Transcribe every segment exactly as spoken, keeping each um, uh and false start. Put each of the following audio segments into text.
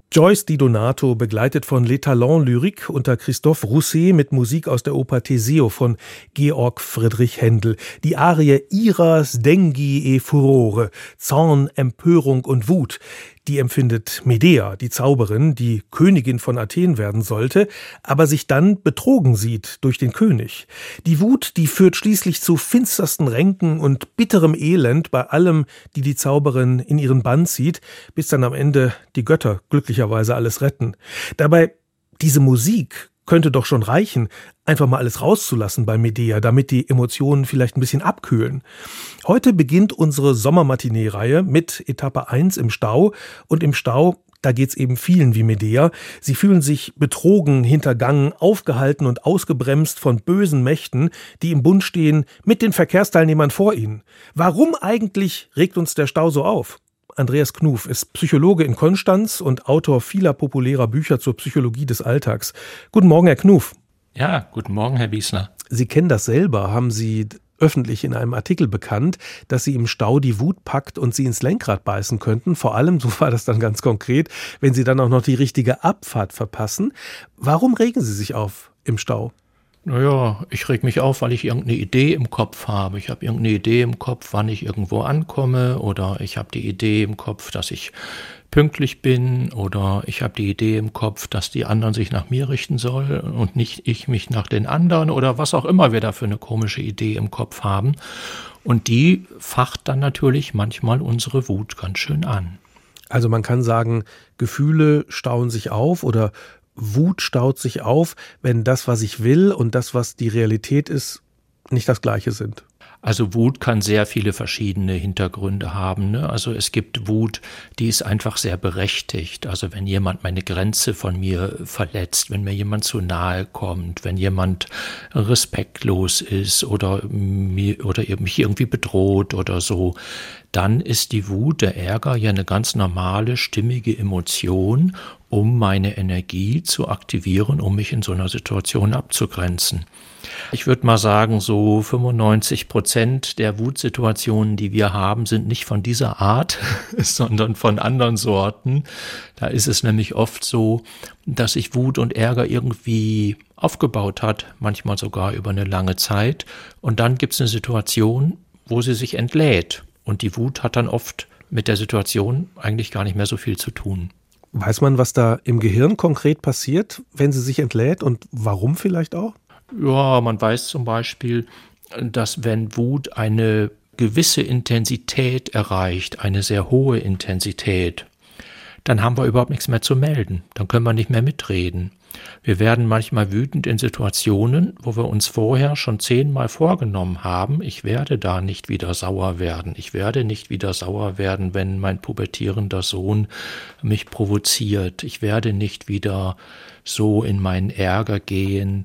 Joyce Di Donato, begleitet von Les Talents Lyriques unter Christophe Rousset mit Musik aus der Oper Teseo von Georg Friedrich Händel. Die Arie Ira, Sdegni e Furore, Zorn, Empörung und Wut. Die empfindet Medea, die Zauberin, die Königin von Athen werden sollte, aber sich dann betrogen sieht durch den König. Die Wut, die führt schließlich zu finstersten Ränken und bitterem Elend bei allem, die die Zauberin in ihren Bann zieht, bis dann am Ende die Götter glücklicherweise alles retten. Dabei, diese Musik könnte doch schon reichen, einfach mal alles rauszulassen bei Medea, damit die Emotionen vielleicht ein bisschen abkühlen. Heute beginnt unsere Sommermatinee-Reihe mit Etappe eins im Stau. Und im Stau, da geht's eben vielen wie Medea. Sie fühlen sich betrogen, hintergangen, aufgehalten und ausgebremst von bösen Mächten, die im Bund stehen mit den Verkehrsteilnehmern vor ihnen. Warum eigentlich regt uns der Stau so auf? Andreas Knuff ist Psychologe in Konstanz und Autor vieler populärer Bücher zur Psychologie des Alltags. Guten Morgen, Herr Knuff. Ja, guten Morgen, Herr Biesler. Sie kennen das selber, haben Sie öffentlich in einem Artikel bekannt, dass Sie im Stau die Wut packt und Sie ins Lenkrad beißen könnten. Vor allem, so war das dann ganz konkret, wenn Sie dann auch noch die richtige Abfahrt verpassen. Warum regen Sie sich auf im Stau? Naja, ich reg mich auf, weil ich irgendeine Idee im Kopf habe. Ich habe irgendeine Idee im Kopf, wann ich irgendwo ankomme, oder ich habe die Idee im Kopf, dass ich pünktlich bin, oder ich habe die Idee im Kopf, dass die anderen sich nach mir richten sollen und nicht ich mich nach den anderen, oder was auch immer wir da für eine komische Idee im Kopf haben. Und die facht dann natürlich manchmal unsere Wut ganz schön an. Also man kann sagen, Gefühle stauen sich auf oder Wut staut sich auf, wenn das, was ich will und das, was die Realität ist, nicht das Gleiche sind. Also Wut kann sehr viele verschiedene Hintergründe haben, ne? Also es gibt Wut, die ist einfach sehr berechtigt. Also wenn jemand meine Grenze von mir verletzt, wenn mir jemand zu nahe kommt, wenn jemand respektlos ist oder, mir, oder mich irgendwie bedroht oder so, dann ist die Wut, der Ärger ja eine ganz normale, stimmige Emotion, um meine Energie zu aktivieren, um mich in so einer Situation abzugrenzen. Ich würde mal sagen, so fünfundneunzig Prozent der Wutsituationen, die wir haben, sind nicht von dieser Art, sondern von anderen Sorten. Da ist es nämlich oft so, dass sich Wut und Ärger irgendwie aufgebaut hat, manchmal sogar über eine lange Zeit. Und dann gibt es eine Situation, wo sie sich entlädt. Und die Wut hat dann oft mit der Situation eigentlich gar nicht mehr so viel zu tun. Weiß man, was da im Gehirn konkret passiert, wenn sie sich entlädt und warum vielleicht auch? Ja, man weiß zum Beispiel, dass wenn Wut eine gewisse Intensität erreicht, eine sehr hohe Intensität, dann haben wir überhaupt nichts mehr zu melden. Dann können wir nicht mehr mitreden. Wir werden manchmal wütend in Situationen, wo wir uns vorher schon zehnmal vorgenommen haben, ich werde da nicht wieder sauer werden. Ich werde nicht wieder sauer werden, wenn mein pubertierender Sohn mich provoziert. Ich werde nicht wieder so in meinen Ärger gehen,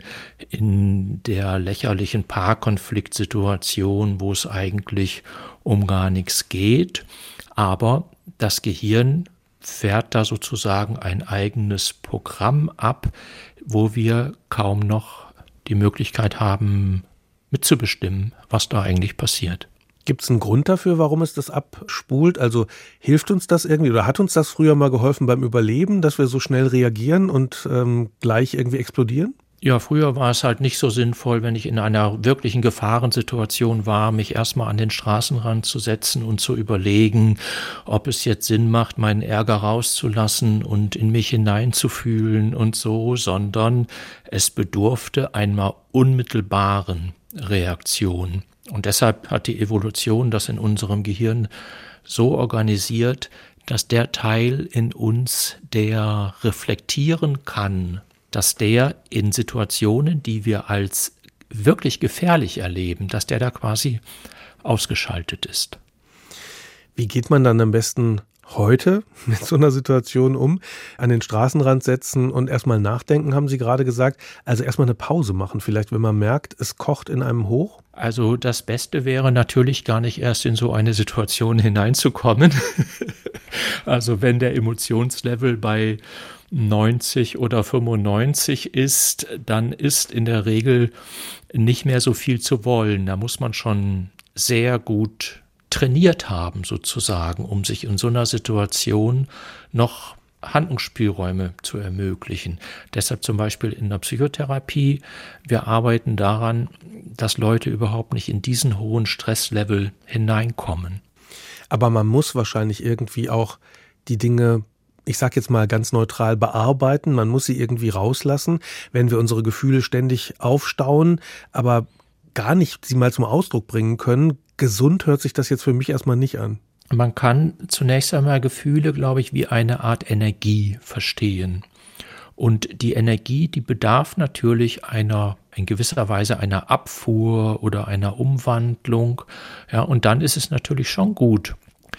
in der lächerlichen Paarkonfliktsituation, wo es eigentlich um gar nichts geht. Aber das Gehirn fährt da sozusagen ein eigenes Programm ab, wo wir kaum noch die Möglichkeit haben, mitzubestimmen, was da eigentlich passiert. Gibt es einen Grund dafür, warum es das abspult? Also hilft uns das irgendwie oder hat uns das früher mal geholfen beim Überleben, dass wir so schnell reagieren und ähm, gleich irgendwie explodieren? Ja, früher war es halt nicht so sinnvoll, wenn ich in einer wirklichen Gefahrensituation war, mich erstmal an den Straßenrand zu setzen und zu überlegen, ob es jetzt Sinn macht, meinen Ärger rauszulassen und in mich hineinzufühlen und so, sondern es bedurfte einer unmittelbaren Reaktion. Und deshalb hat die Evolution das in unserem Gehirn so organisiert, dass der Teil in uns, der reflektieren kann, dass der in Situationen, die wir als wirklich gefährlich erleben, dass der da quasi ausgeschaltet ist. Wie geht man dann am besten heute mit so einer Situation um? An den Straßenrand setzen und erstmal nachdenken, haben Sie gerade gesagt. Also erstmal eine Pause machen, vielleicht, wenn man merkt, es kocht in einem hoch? Also das Beste wäre natürlich gar nicht erst in so eine Situation hineinzukommen. Also wenn der Emotionslevel bei neunzig oder fünfundneunzig ist, dann ist in der Regel nicht mehr so viel zu wollen. Da muss man schon sehr gut trainiert haben sozusagen, um sich in so einer Situation noch Handlungsspielräume zu ermöglichen. Deshalb zum Beispiel in der Psychotherapie, wir arbeiten daran, dass Leute überhaupt nicht in diesen hohen Stresslevel hineinkommen. Aber man muss wahrscheinlich irgendwie auch die Dinge, ich sage jetzt mal ganz neutral, bearbeiten. Man muss sie irgendwie rauslassen, wenn wir unsere Gefühle ständig aufstauen, aber gar nicht sie mal zum Ausdruck bringen können. Gesund hört sich das jetzt für mich erstmal nicht an. Man kann zunächst einmal Gefühle, glaube ich, wie eine Art Energie verstehen. Und die Energie, die bedarf natürlich einer, in gewisser Weise einer Abfuhr oder einer Umwandlung. Ja, und dann ist es natürlich schon gut,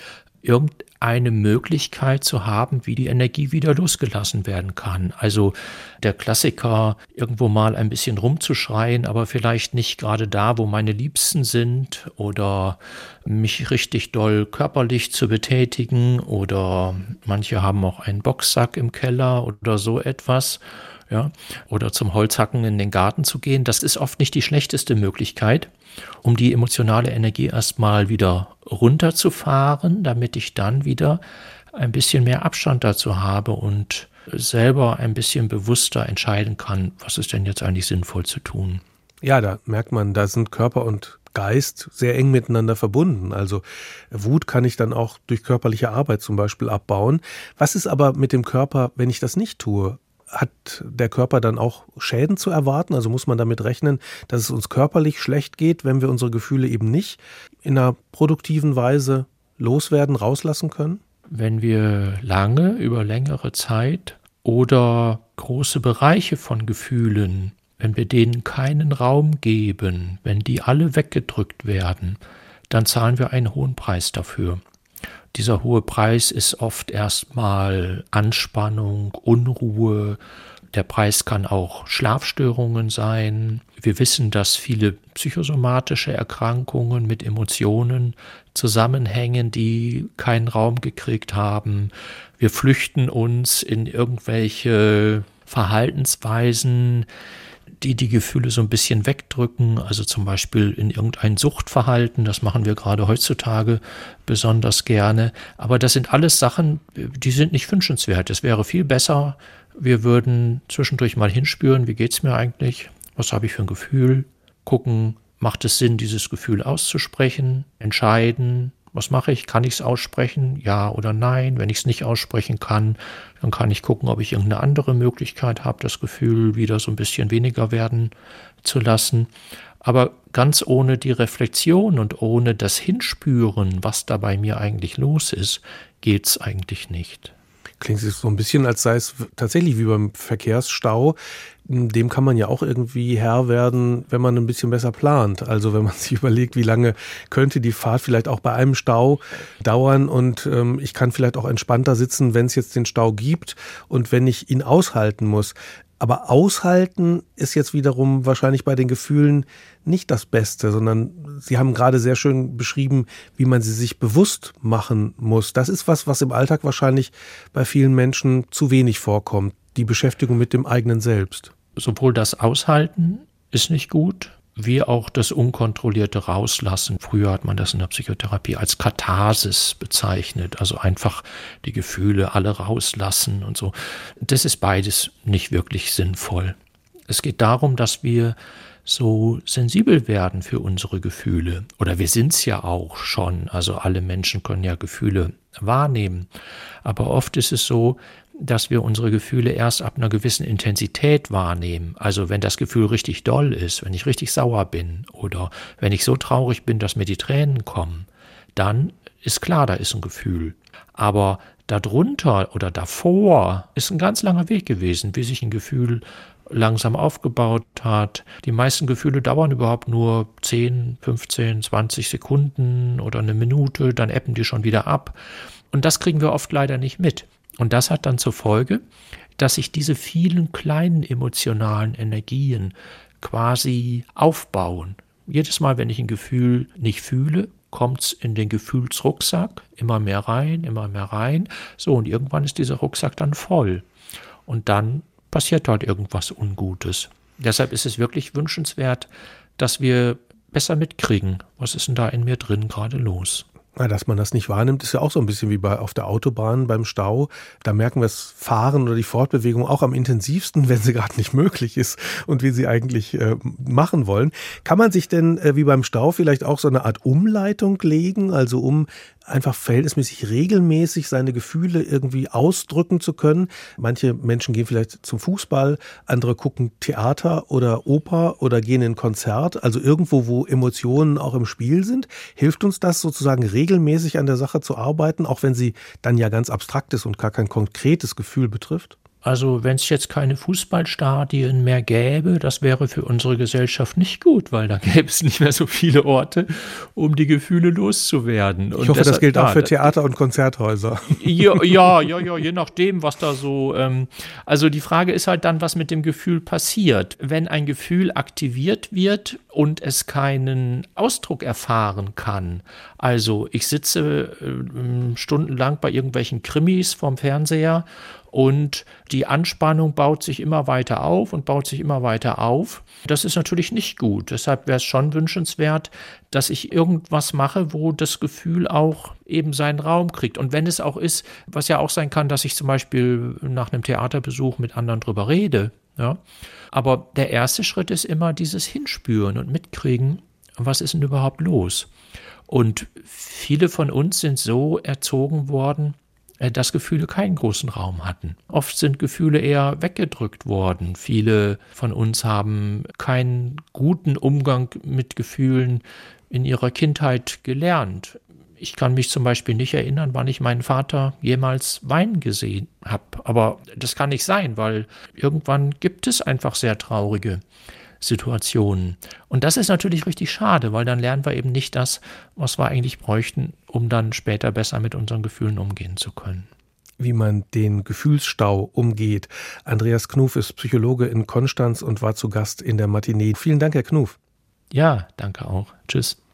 irgendeine Möglichkeit zu haben, wie die Energie wieder losgelassen werden kann. Also der Klassiker, irgendwo mal ein bisschen rumzuschreien, aber vielleicht nicht gerade da, wo meine Liebsten sind, oder mich richtig doll körperlich zu betätigen, oder manche haben auch einen Boxsack im Keller oder so etwas. Ja, oder zum Holzhacken in den Garten zu gehen, das ist oft nicht die schlechteste Möglichkeit, um die emotionale Energie erstmal wieder runterzufahren, damit ich dann wieder ein bisschen mehr Abstand dazu habe und selber ein bisschen bewusster entscheiden kann, was ist denn jetzt eigentlich sinnvoll zu tun. Ja, da merkt man, da sind Körper und Geist sehr eng miteinander verbunden. Also Wut kann ich dann auch durch körperliche Arbeit zum Beispiel abbauen. Was ist aber mit dem Körper, wenn ich das nicht tue? Hat der Körper dann auch Schäden zu erwarten? Also muss man damit rechnen, dass es uns körperlich schlecht geht, wenn wir unsere Gefühle eben nicht in einer produktiven Weise loswerden, rauslassen können? Wenn wir lange, über längere Zeit oder große Bereiche von Gefühlen, wenn wir denen keinen Raum geben, wenn die alle weggedrückt werden, dann zahlen wir einen hohen Preis dafür. Dieser hohe Preis ist oft erstmal Anspannung, Unruhe. Der Preis kann auch Schlafstörungen sein. Wir wissen, dass viele psychosomatische Erkrankungen mit Emotionen zusammenhängen, die keinen Raum gekriegt haben. Wir flüchten uns in irgendwelche Verhaltensweisen, die die Gefühle so ein bisschen wegdrücken, also zum Beispiel in irgendein Suchtverhalten, das machen wir gerade heutzutage besonders gerne. Aber das sind alles Sachen, die sind nicht wünschenswert. Es wäre viel besser, wir würden zwischendurch mal hinspüren, wie geht's mir eigentlich, was habe ich für ein Gefühl, gucken, macht es Sinn, dieses Gefühl auszusprechen, entscheiden, was mache ich? Kann ich es aussprechen? Ja oder nein? Wenn ich es nicht aussprechen kann, dann kann ich gucken, ob ich irgendeine andere Möglichkeit habe, das Gefühl wieder so ein bisschen weniger werden zu lassen. Aber ganz ohne die Reflexion und ohne das Hinspüren, was da bei mir eigentlich los ist, geht es eigentlich nicht. Klingt so ein bisschen, als sei es tatsächlich wie beim Verkehrsstau. Dem kann man ja auch irgendwie Herr werden, wenn man ein bisschen besser plant. Also wenn man sich überlegt, wie lange könnte die Fahrt vielleicht auch bei einem Stau dauern und ähm, ich kann vielleicht auch entspannter sitzen, wenn es jetzt den Stau gibt und wenn ich ihn aushalten muss. Aber aushalten ist jetzt wiederum wahrscheinlich bei den Gefühlen nicht das Beste, sondern Sie haben gerade sehr schön beschrieben, wie man sie sich bewusst machen muss. Das ist was, was im Alltag wahrscheinlich bei vielen Menschen zu wenig vorkommt. Die Beschäftigung mit dem eigenen Selbst. Sowohl das Aushalten ist nicht gut, wie auch das unkontrollierte Rauslassen. Früher hat man das in der Psychotherapie als Katharsis bezeichnet, also einfach die Gefühle alle rauslassen und so. Das ist beides nicht wirklich sinnvoll. Es geht darum, dass wir so sensibel werden für unsere Gefühle. Oder wir sind es ja auch schon, also alle Menschen können ja Gefühle wahrnehmen. Aber oft ist es so, dass wir unsere Gefühle erst ab einer gewissen Intensität wahrnehmen. Also wenn das Gefühl richtig doll ist, wenn ich richtig sauer bin oder wenn ich so traurig bin, dass mir die Tränen kommen, dann ist klar, da ist ein Gefühl. Aber darunter oder davor ist ein ganz langer Weg gewesen, wie sich ein Gefühl langsam aufgebaut hat. Die meisten Gefühle dauern überhaupt nur zehn, fünfzehn, zwanzig Sekunden oder eine Minute, dann ebben die schon wieder ab. Und das kriegen wir oft leider nicht mit. Und das hat dann zur Folge, dass sich diese vielen kleinen emotionalen Energien quasi aufbauen. Jedes Mal, wenn ich ein Gefühl nicht fühle, kommt es in den Gefühlsrucksack, immer mehr rein, immer mehr rein. So, und irgendwann ist dieser Rucksack dann voll. Und dann passiert halt irgendwas Ungutes. Deshalb ist es wirklich wünschenswert, dass wir besser mitkriegen, was ist denn da in mir drin gerade los. Na, dass man das nicht wahrnimmt, ist ja auch so ein bisschen wie bei auf der Autobahn beim Stau. Da merken wir das Fahren oder die Fortbewegung auch am intensivsten, wenn sie gerade nicht möglich ist und wie sie eigentlich äh, machen wollen. Kann man sich denn äh, wie beim Stau vielleicht auch so eine Art Umleitung legen, also um einfach verhältnismäßig regelmäßig seine Gefühle irgendwie ausdrücken zu können? Manche Menschen gehen vielleicht zum Fußball, andere gucken Theater oder Oper oder gehen in ein Konzert, also irgendwo, wo Emotionen auch im Spiel sind. Hilft uns das sozusagen regelmäßig an der Sache zu arbeiten, auch wenn sie dann ja ganz abstrakt ist und gar kein konkretes Gefühl betrifft? Also wenn es jetzt keine Fußballstadien mehr gäbe, das wäre für unsere Gesellschaft nicht gut, weil da gäbe es nicht mehr so viele Orte, um die Gefühle loszuwerden. Und ich hoffe, deshalb, das gilt ja, auch für Theater und Konzerthäuser. Ja, ja, ja, ja, je nachdem, was da so, ähm, also die Frage ist halt dann, was mit dem Gefühl passiert. Wenn ein Gefühl aktiviert wird und es keinen Ausdruck erfahren kann, also ich sitze äh, stundenlang bei irgendwelchen Krimis vorm Fernseher und die Anspannung baut sich immer weiter auf und baut sich immer weiter auf. Das ist natürlich nicht gut. Deshalb wäre es schon wünschenswert, dass ich irgendwas mache, wo das Gefühl auch eben seinen Raum kriegt. Und wenn es auch ist, was ja auch sein kann, dass ich zum Beispiel nach einem Theaterbesuch mit anderen drüber rede. Ja. Aber der erste Schritt ist immer dieses Hinspüren und mitkriegen, was ist denn überhaupt los? Und viele von uns sind so erzogen worden, dass Gefühle keinen großen Raum hatten. Oft sind Gefühle eher weggedrückt worden. Viele von uns haben keinen guten Umgang mit Gefühlen in ihrer Kindheit gelernt. Ich kann mich zum Beispiel nicht erinnern, wann ich meinen Vater jemals weinen gesehen habe. Aber das kann nicht sein, weil irgendwann gibt es einfach sehr traurige Situationen. Und das ist natürlich richtig schade, weil dann lernen wir eben nicht das, was wir eigentlich bräuchten, um dann später besser mit unseren Gefühlen umgehen zu können. Wie man den Gefühlsstau umgeht. Andreas Knuff ist Psychologe in Konstanz und war zu Gast in der Matinee. Vielen Dank, Herr Knuff. Ja, danke auch. Tschüss.